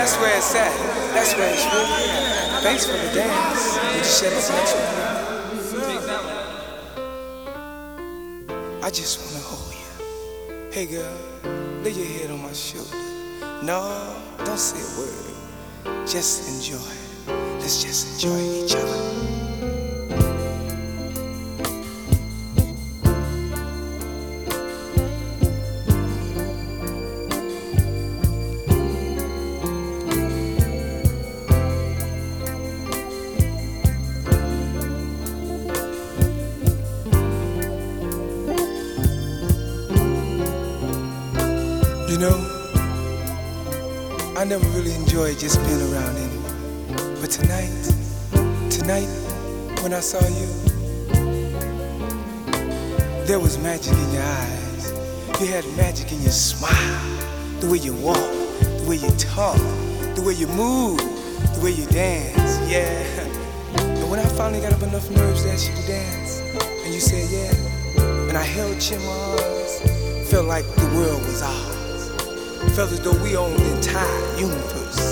That's where it's at. That's where it's really at. Thanks for the dance. Would you share this next one? I just wanna hold you. Hey girl, lay your head on my shoulder. No, don't say a word. Just enjoy. Let's just enjoy each other. You know, I never really enjoyed just being around anyone. But tonight, when I saw you, there was magic in your eyes. You had magic in your smile. The way you walk, the way you talk, the way you move, the way you dance, yeah. And when I finally got up enough nerves to ask you to dance, and you said yeah, and I held you in my arms, felt like the world was ours. Felt as though we owned the entire universe.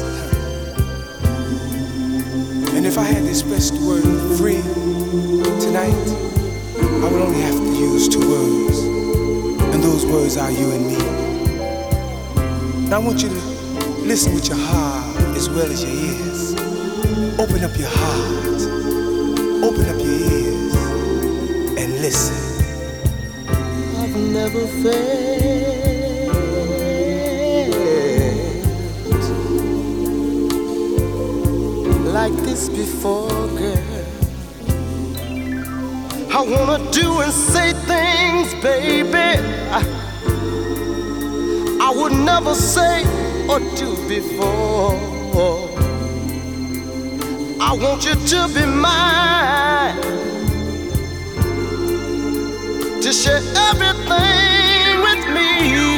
And if I had to express the word free tonight, I would only have to use 2 words. And those words are you and me. Now I want you to listen with your heart as well as your ears. Open up your heart, open up your ears, and listen. I've never felt like this before, girl. I wanna do and say things, baby, I would never say or do before. I want you to be mine, to share everything with me.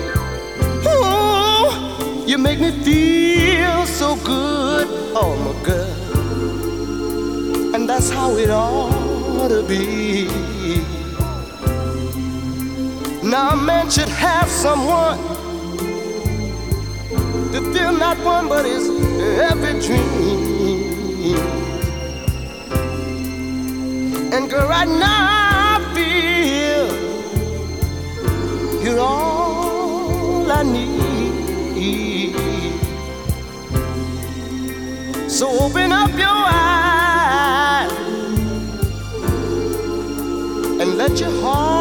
Ooh, you make me feel so good, oh my girl, and that's how it ought to be. Now a man should have someone to feel not one but his every dream. And girl, right now I feel you're all I need. So open up your eyes and let your heart